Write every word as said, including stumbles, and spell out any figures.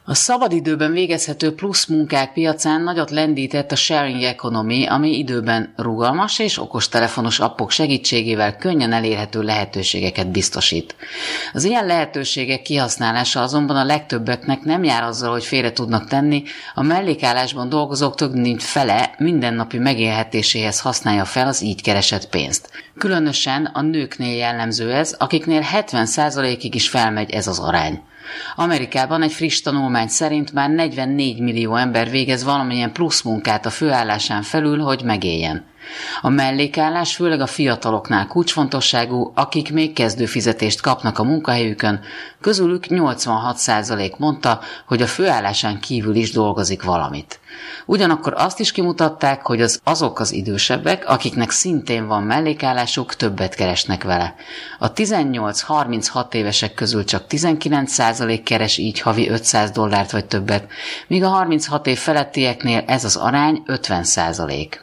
A szabadidőben végezhető plusz munkák piacán nagyot lendített a sharing economy, ami időben rugalmas és okostelefonos appok segítségével könnyen elérhető lehetőségeket biztosít. Az ilyen lehetőségek kihasználása azonban a legtöbbeknek nem jár azzal, hogy félre tudnak tenni, a mellékállásban dolgozók több mint fele mindennapi megélhetéséhez használja fel az így keresett pénzt. Különösen a nőknél jellemző ez, akiknél hetven százalékig is felmegy ez az arány. Amerikában egy friss tanulmány szerint már negyvennégy millió ember végez valamilyen plusz munkát a főállásán felül, hogy megéljen. A mellékállás főleg a fiataloknál kulcsfontosságú, akik még kezdőfizetést kapnak a munkahelyükön, közülük nyolcvanhat százalék mondta, hogy a főállásán kívül is dolgozik valamit. Ugyanakkor azt is kimutatták, hogy az azok az idősebbek, akiknek szintén van mellékállásuk, többet keresnek vele. A tizennyolc-harminchat évesek közül csak tizenkilenc százalék keres így havi ötszáz dollárt vagy többet, míg a harminchat év felettieknél ez az arány ötven százalék.